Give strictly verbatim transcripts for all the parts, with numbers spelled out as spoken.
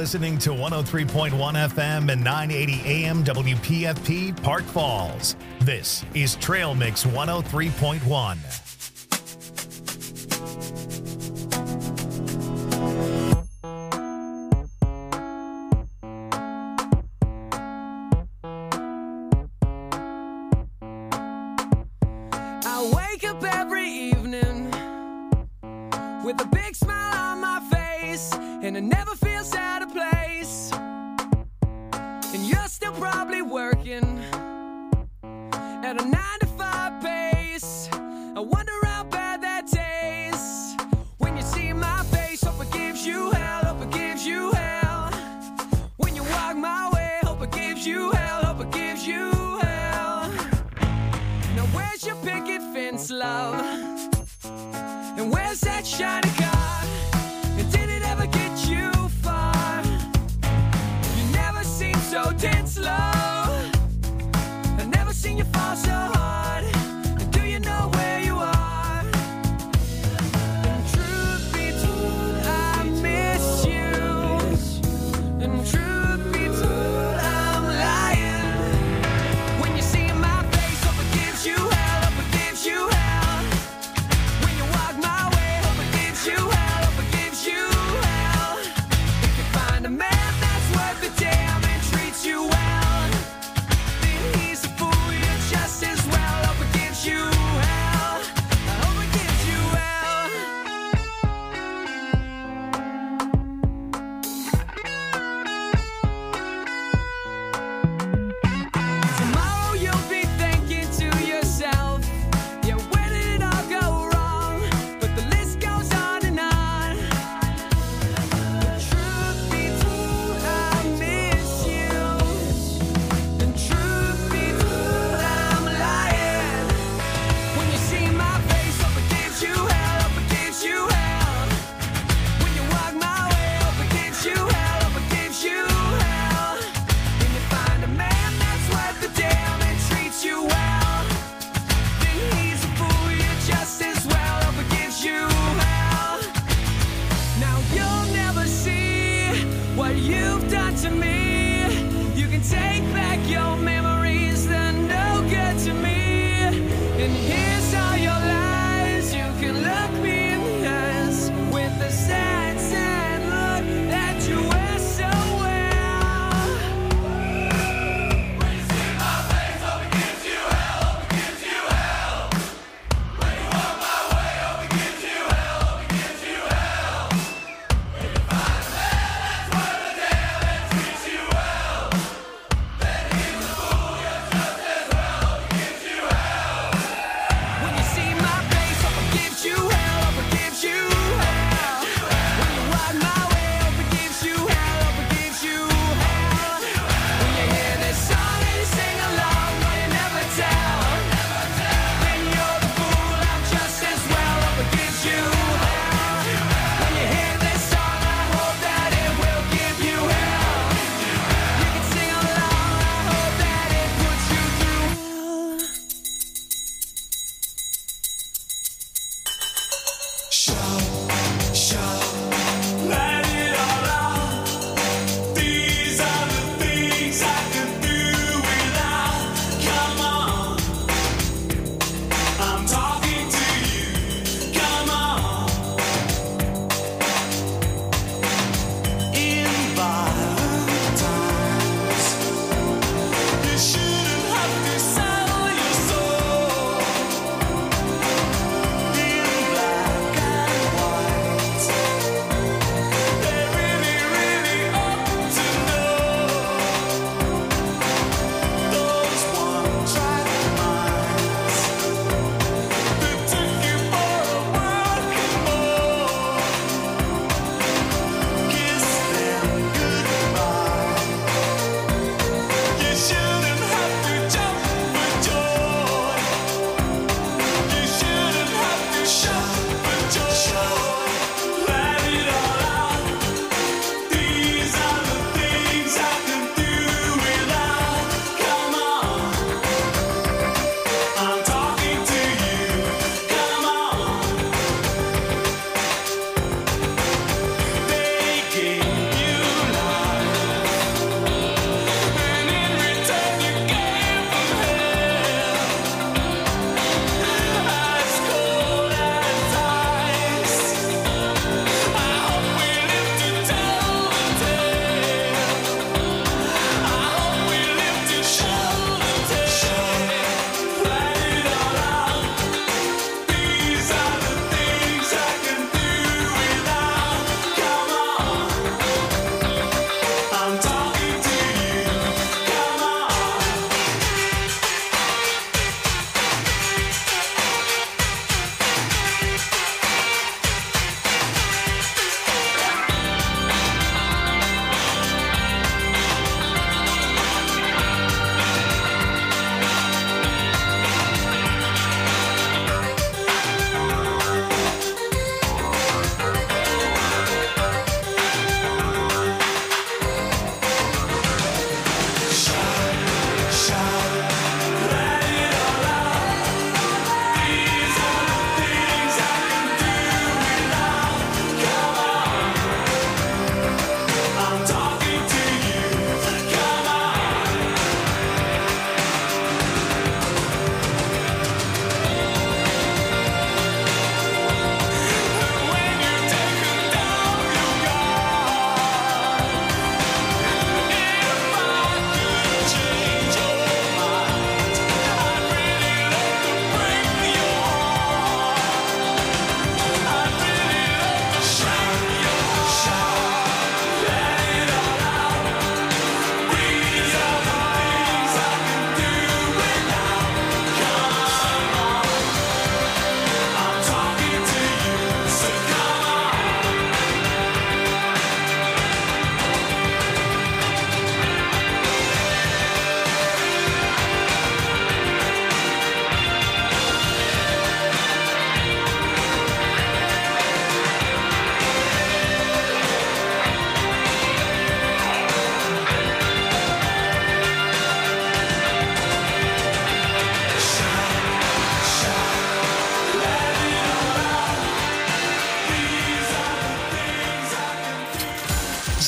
listening to one oh three point one F M and nine eighty A M W P F P Park Falls. This is Trail Mix one oh three point one. I wake up every evening with a big smile on my face, and it never feels out of place. And you're still probably working at a nine to five pace. I wonder how bad that tastes when you see my face. Hope it gives you hell, hope it gives you hell. When you walk my way, hope it gives you hell, hope it gives you hell. Now where's your picket fence, love? And where's that shiny car? And did it ever get you far? You never seem so tense, love. I've never seen you fall so hard. And do you know where you are? And truth be told, I miss you. And truth be told, I'm lying. When you see my face, hope it gives you hell, hope it gives you hell. When you walk my way, hope it gives you hell, hope it gives you hell. If you find a man that's worth the damn and treats you well,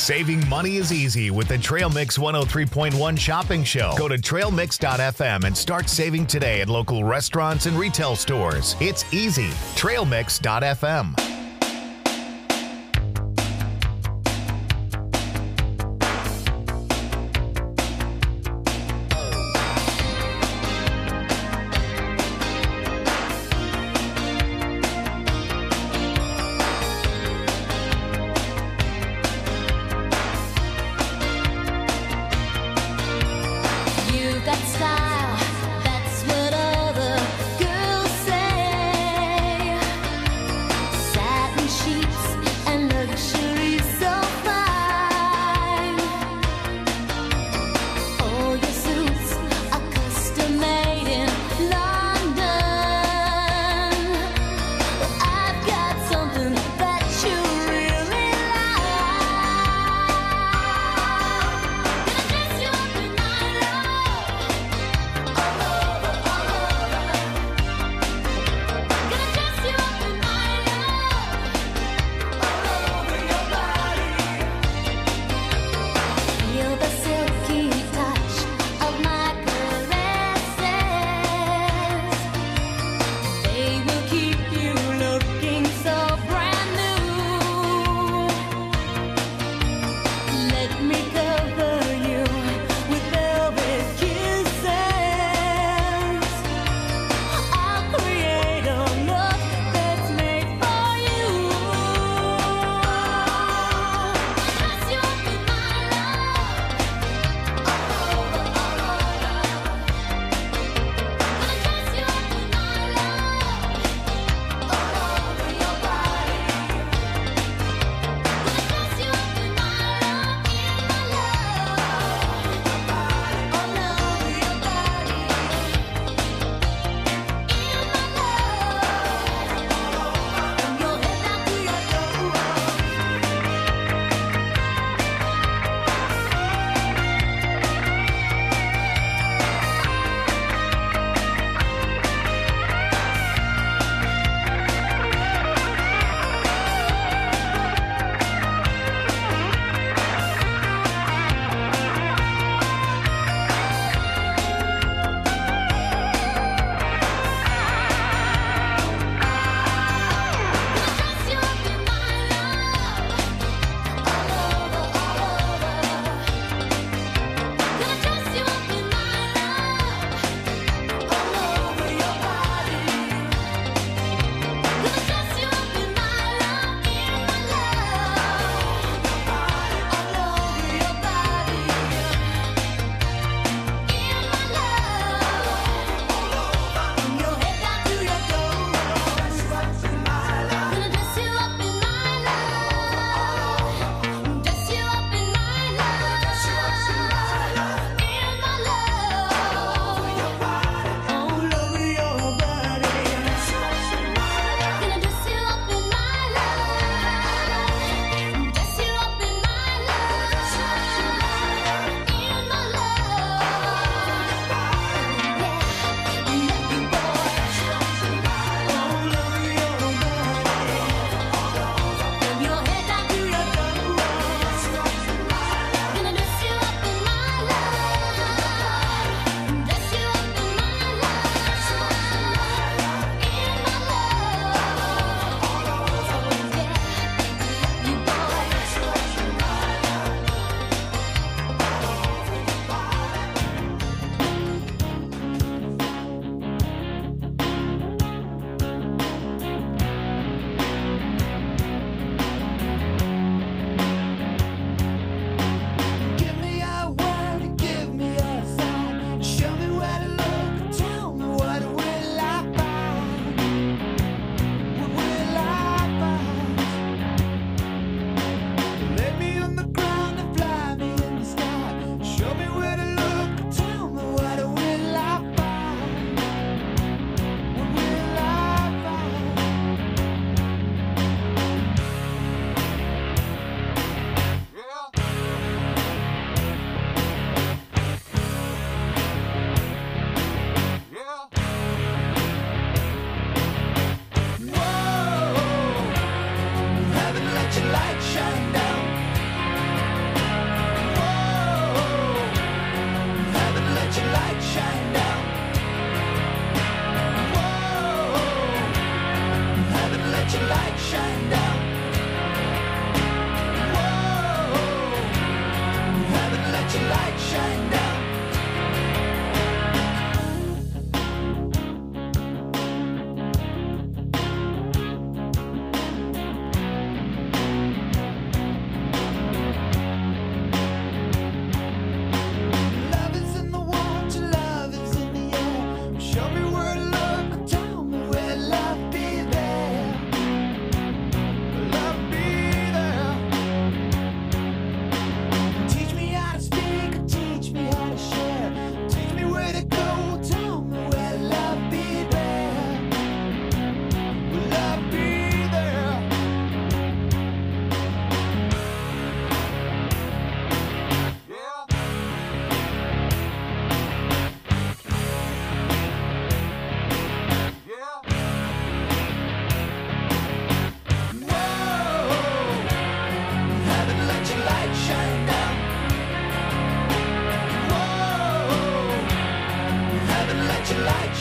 Saving money is easy with the Trail Mix one oh three point one shopping show. Go to trail mix dot f m and start saving today at local restaurants and retail stores. It's easy. trail mix dot f m. Sad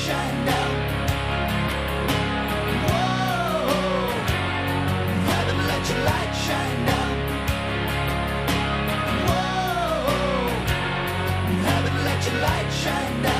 shine down. Whoa, heaven, let your light shine down. Whoa, heaven, let your light shine down.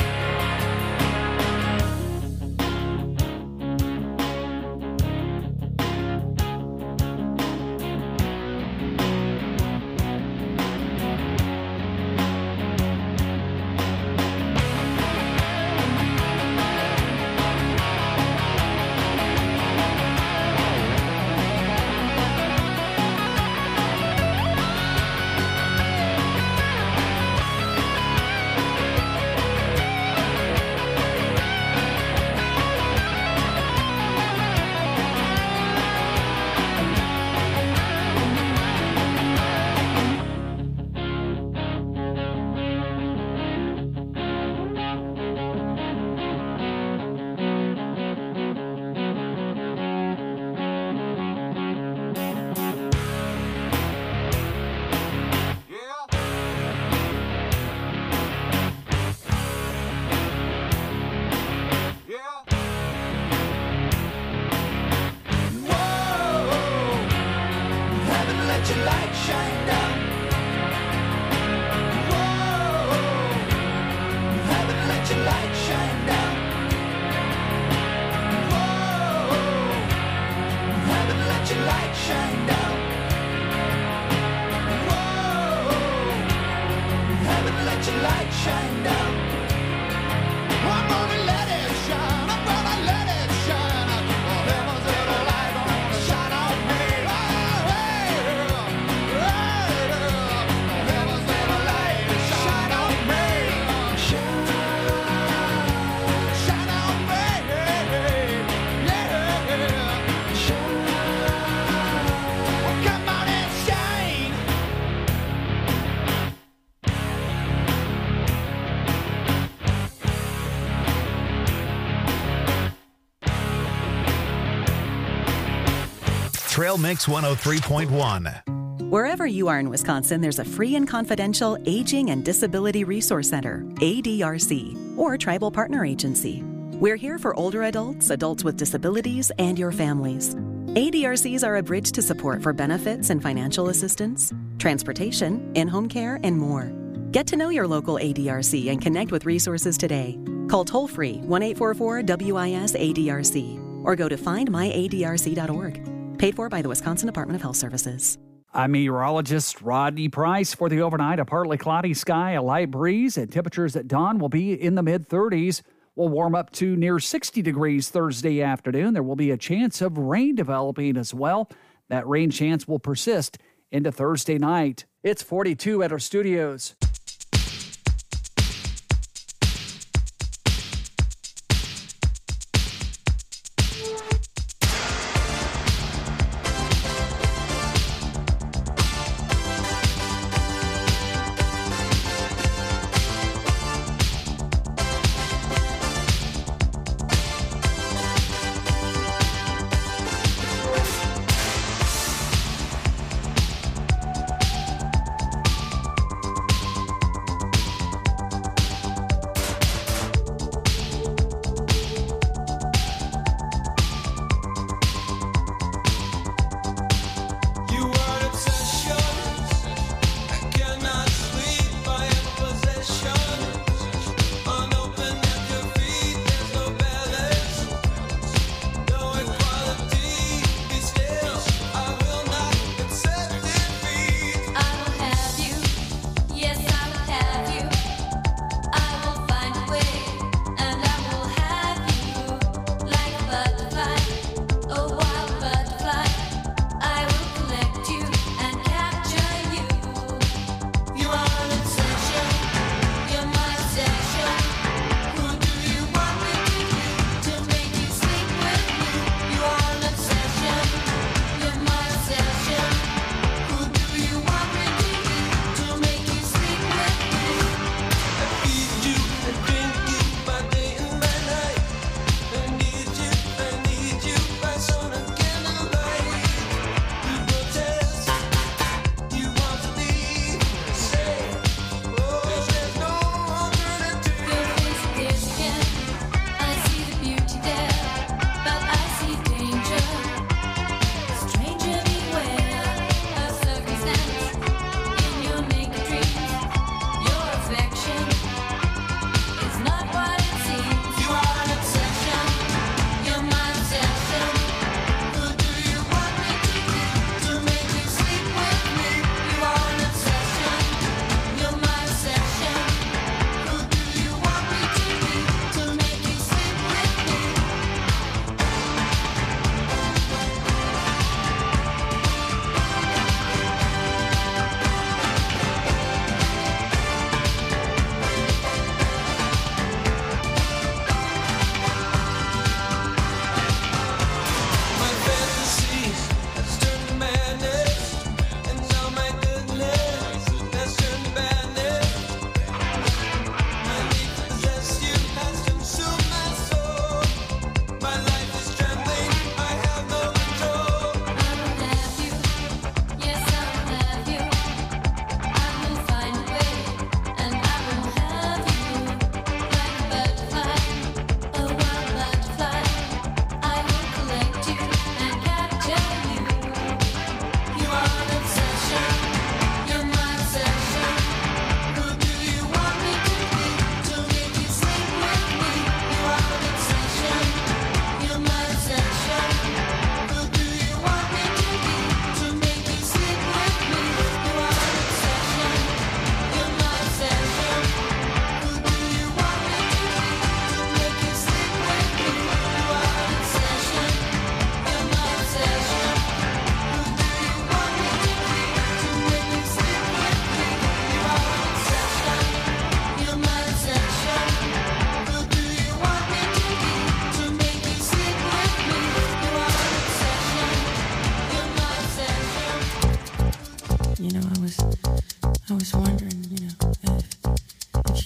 Trail Mix one oh three point one. Wherever you are in Wisconsin, there's a free and confidential Aging and Disability Resource Center, A D R C, or Tribal Partner Agency. We're here for older adults, adults with disabilities, and your families. A D R Cs are a bridge to support for benefits and financial assistance, transportation, in-home care, and more. Get to know your local A D R C and connect with resources today. Call toll-free one eight four four W I S A D R C or go to find my A D R C dot org. Paid for by the Wisconsin Department of Health Services. I'm meteorologist Rodney Price. For the overnight, a partly cloudy sky, a light breeze, and temperatures at dawn will be in the mid-thirties. Will warm up to near sixty degrees Thursday afternoon. There will be a chance of rain developing as well. That rain chance will persist into Thursday night. It's forty-two at our studios.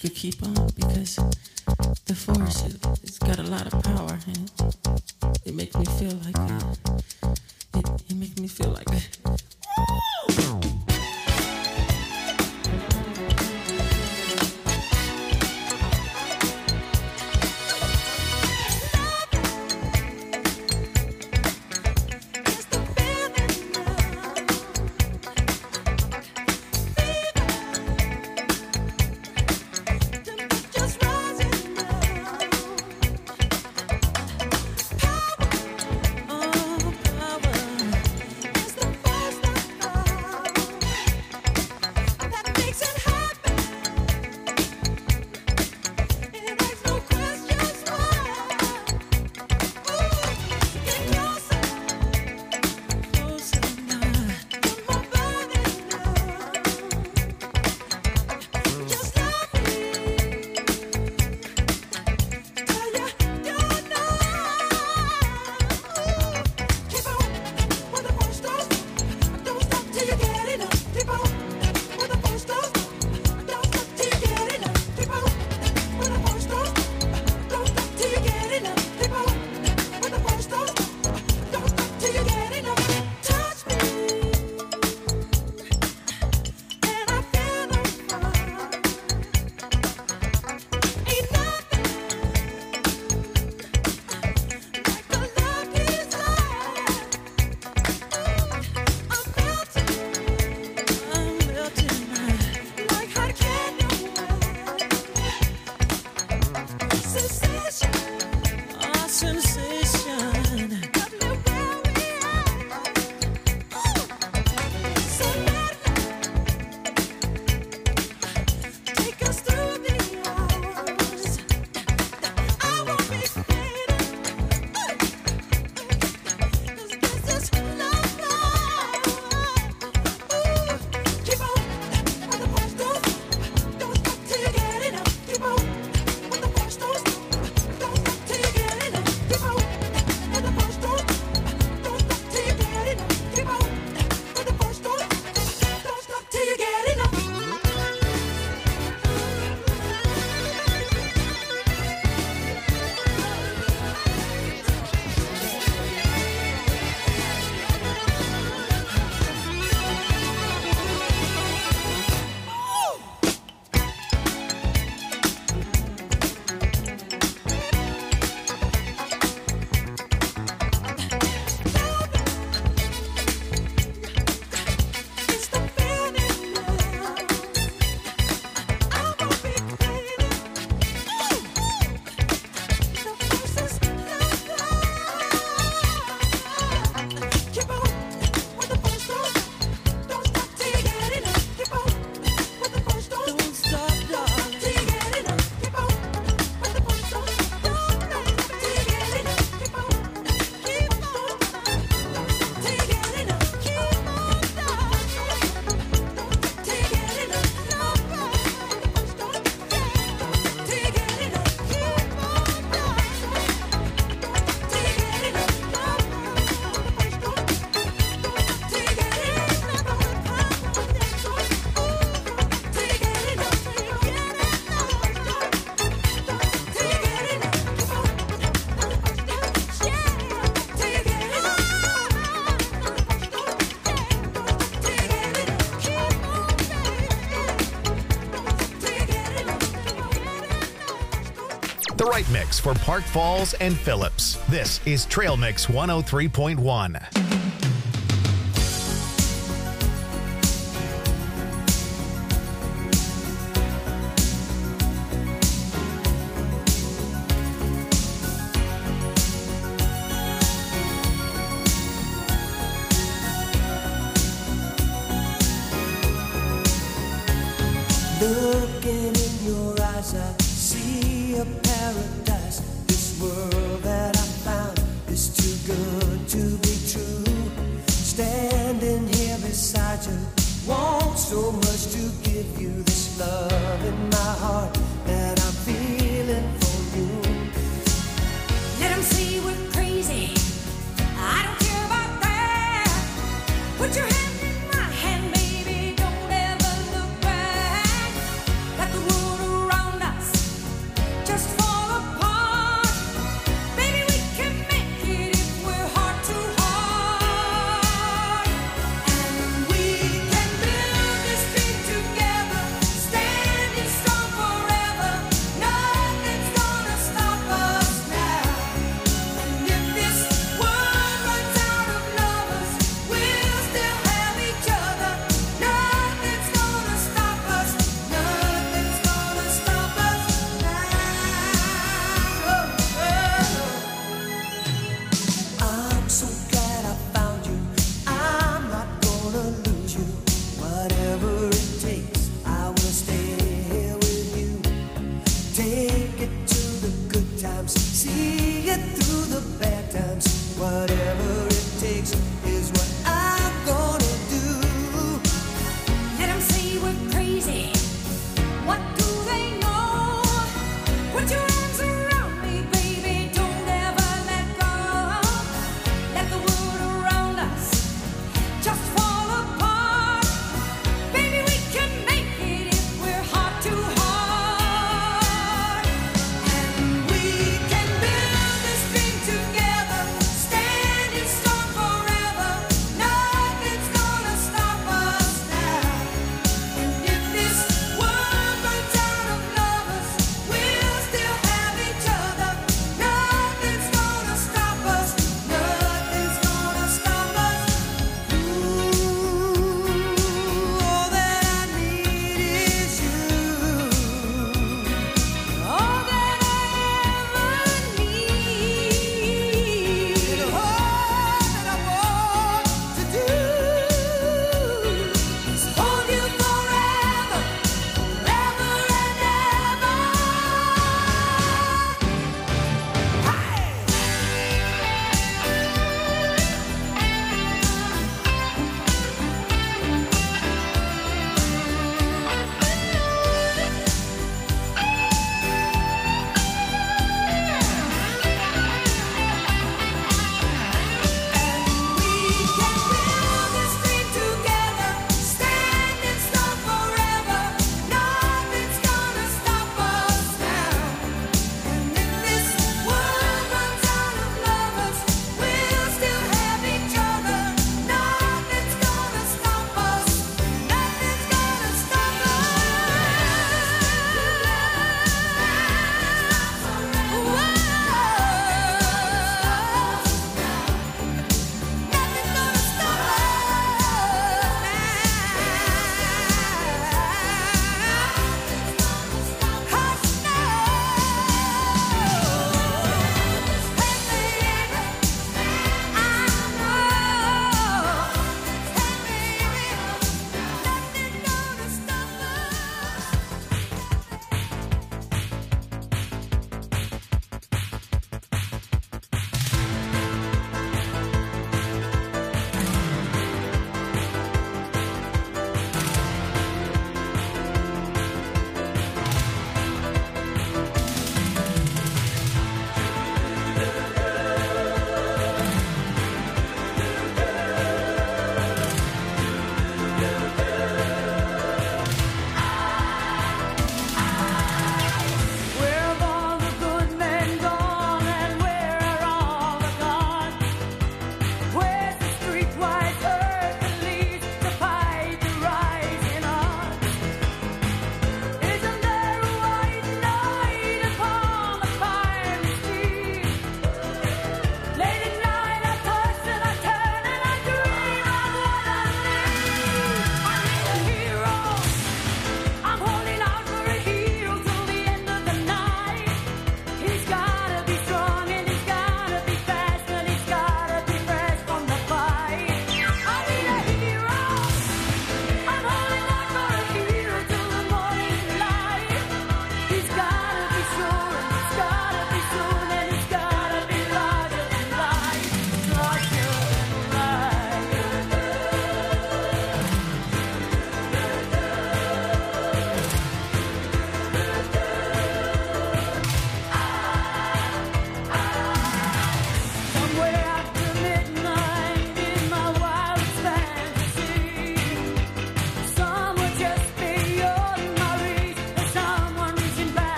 could keep on, because the force, it, it's got a lot of power, and it, it makes me feel like that. It, it makes me feel like that. The right mix for Park Falls and Phillips. This is Trail Mix one oh three point one. Looking in your eyes, I see a paradise. This world that I found is too good to be true. Standing here beside you, want so much to give you this love in my heart that I'm feeling for you. Let 'em say we're crazy. I don't care about that. Put your hand in my hand, baby. Don't ever look back. Got the world around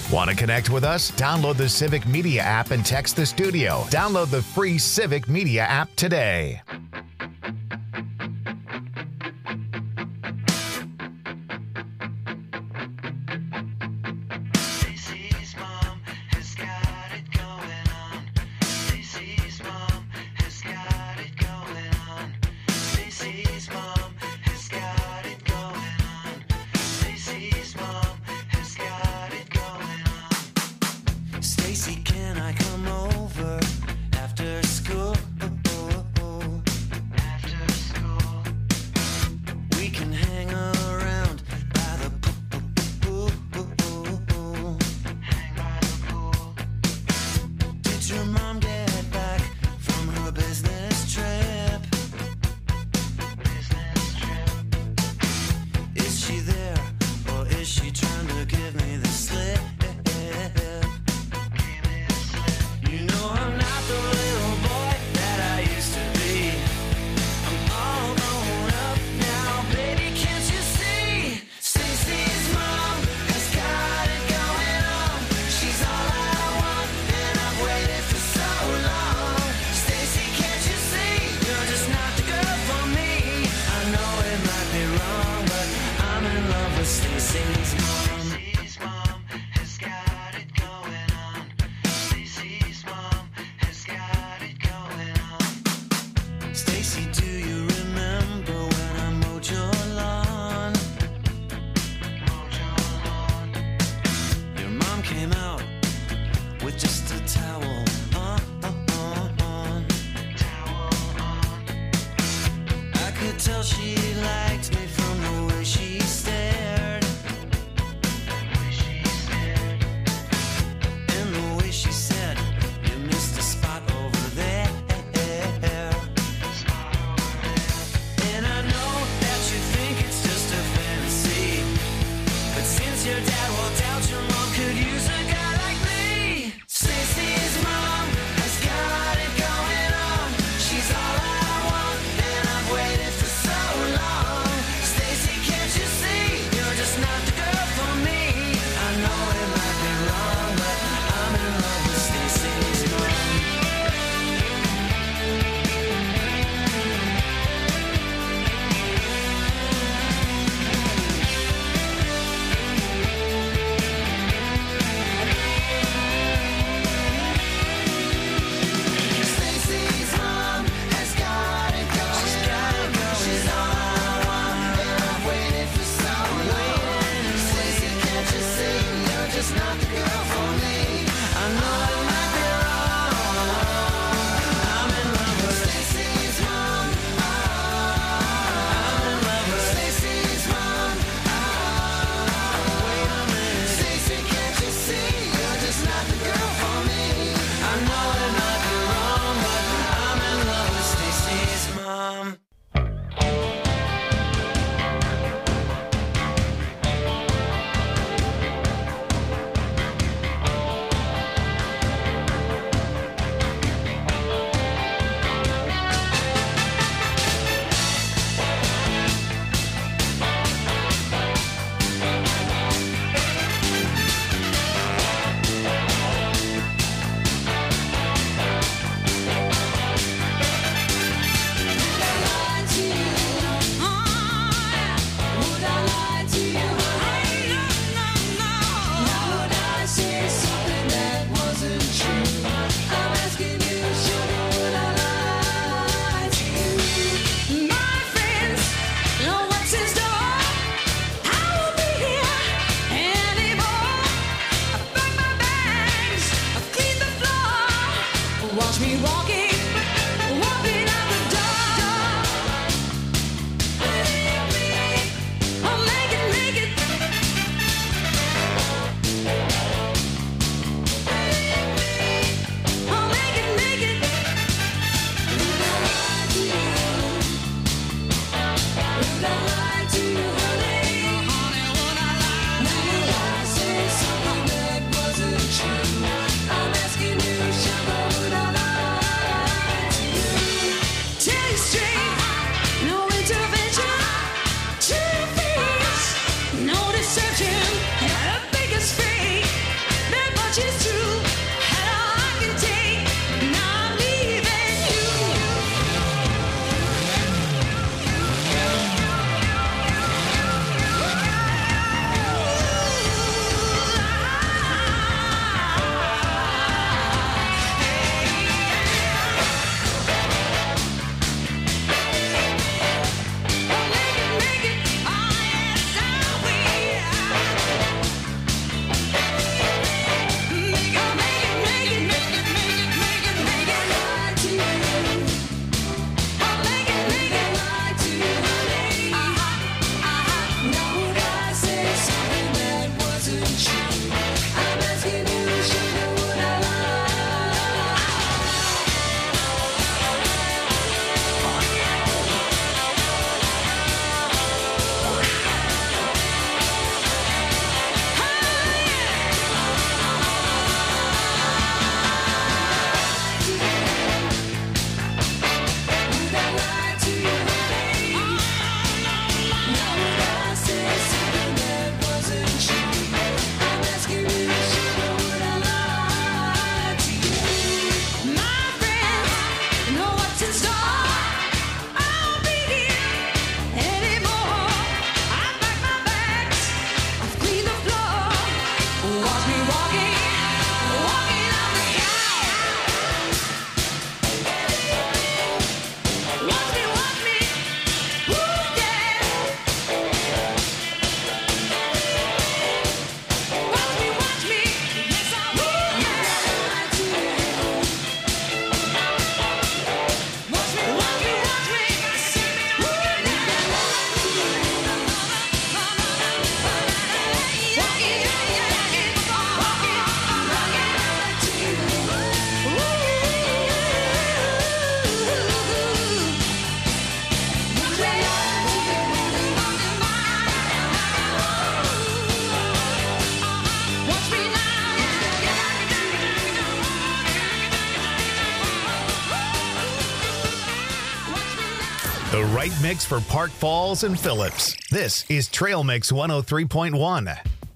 Want to connect with us? Download the Civic Media app and text the studio. Download the free Civic Media app today. Business trip. Business right mix for Park Falls and Phillips. This is Trail Mix one oh three point one.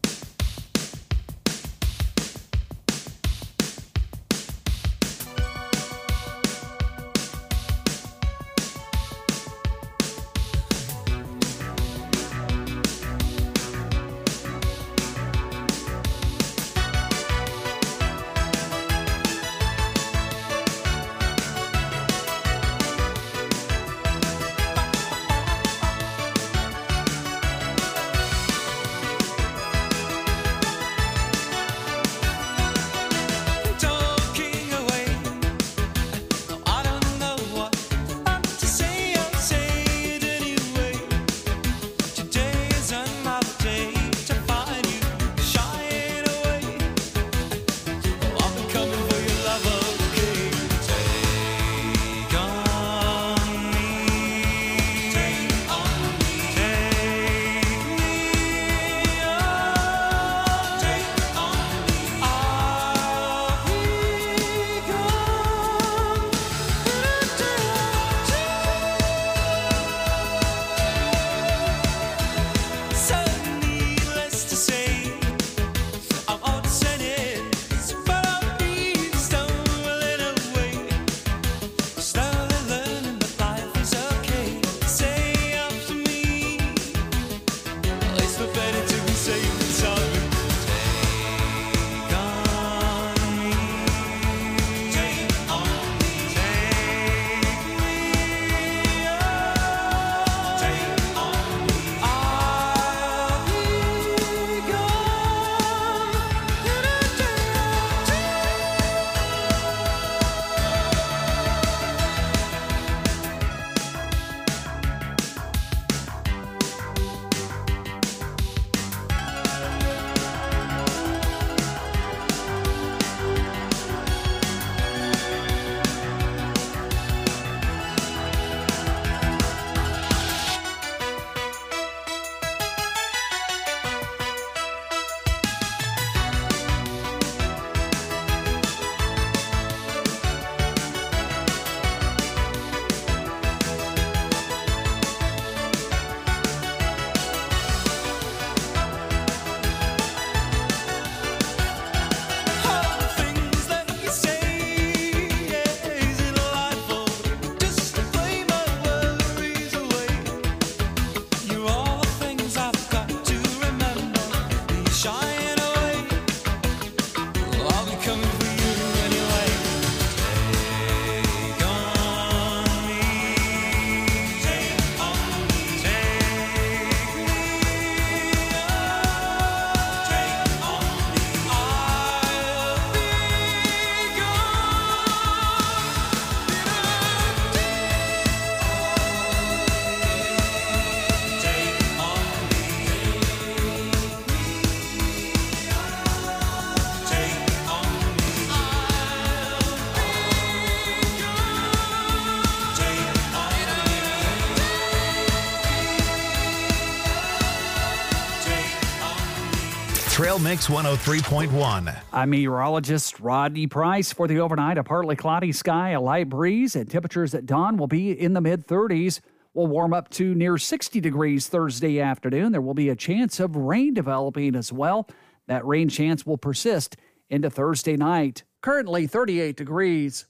Trail Mix one oh three point one. I'm meteorologist Rodney Price. For the overnight, a partly cloudy sky, a light breeze, and temperatures at dawn will be in the mid thirties. Will warm up to near sixty degrees Thursday afternoon. There will be a chance of rain developing as well. That rain chance will persist into Thursday night. Currently thirty-eight degrees.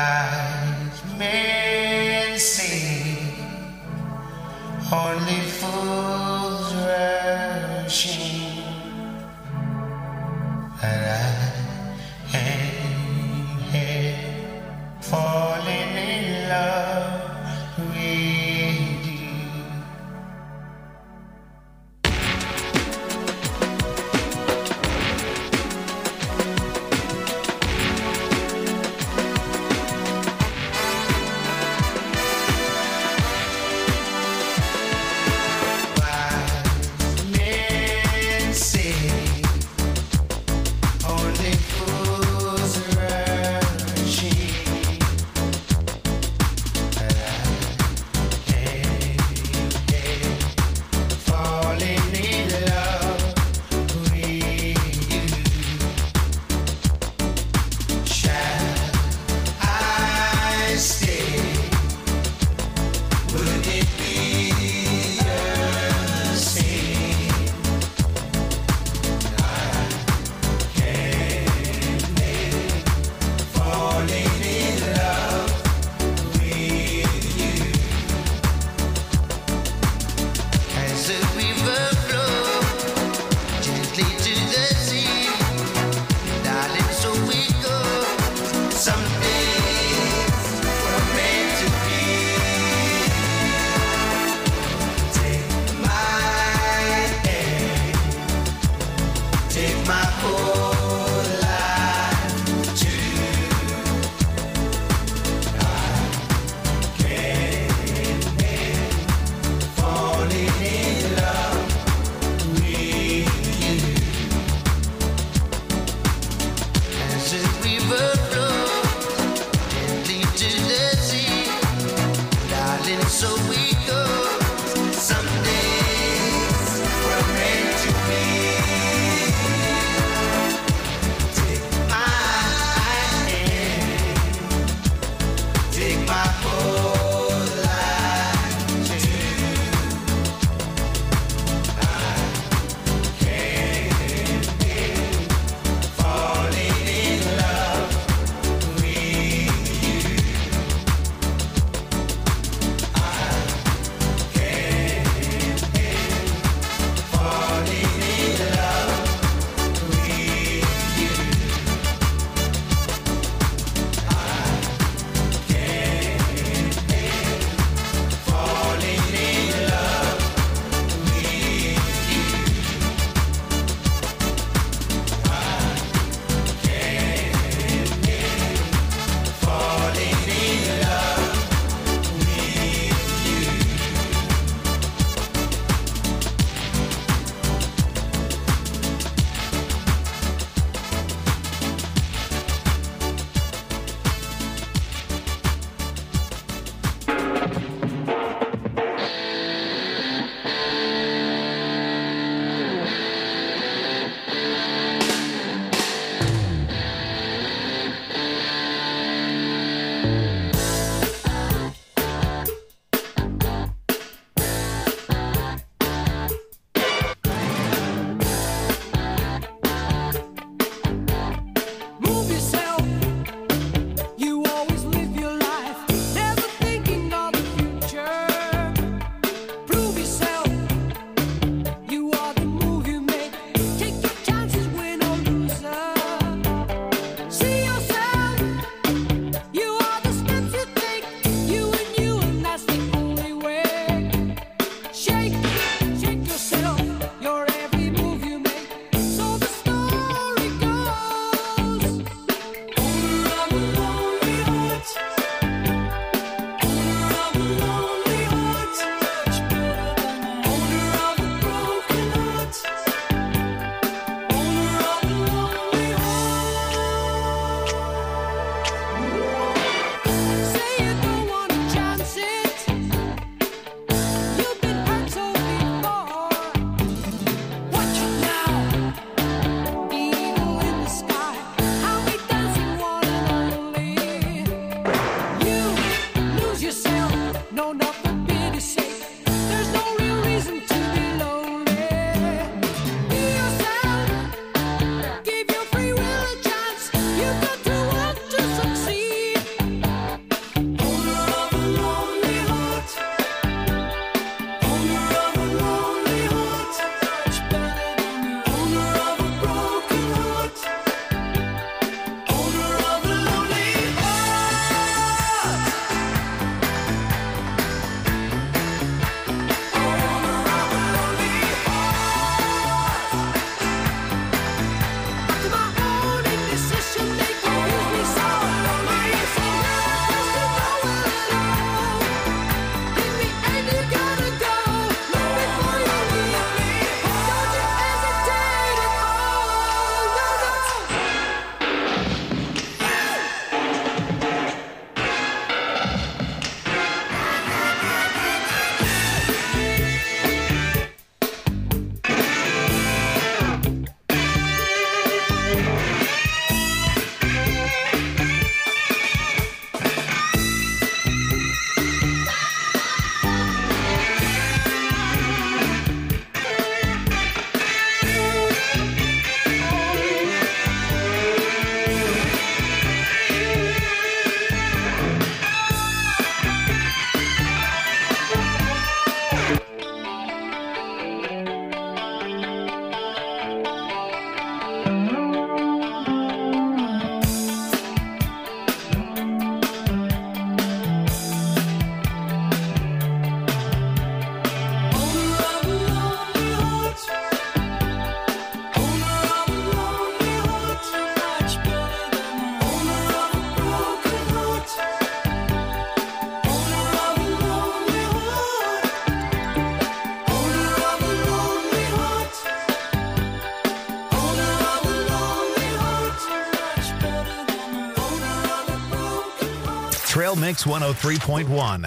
Wise men say only fools rushing, and I ain't here falling in love with you. Wise men say only a river flows gently to the sea, darling, so we go. Some days we're meant to be. Take my hand, take my whole life too. I can't help falling in love. Trail Mix one oh three point one.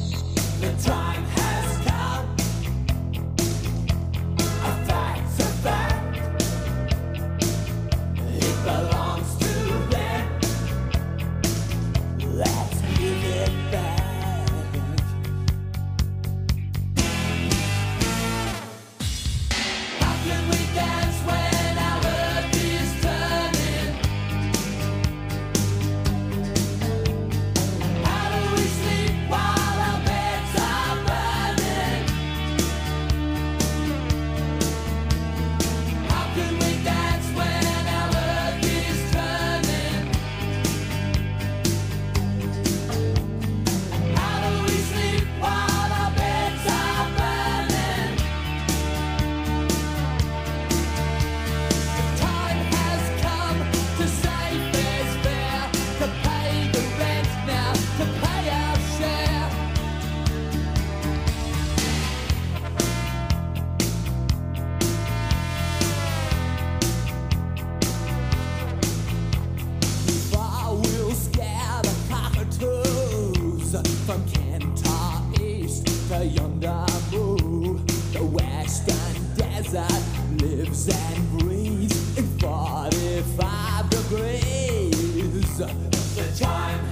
The time has come. A fact, a fact. lives and breathes in forty-five degrees. The time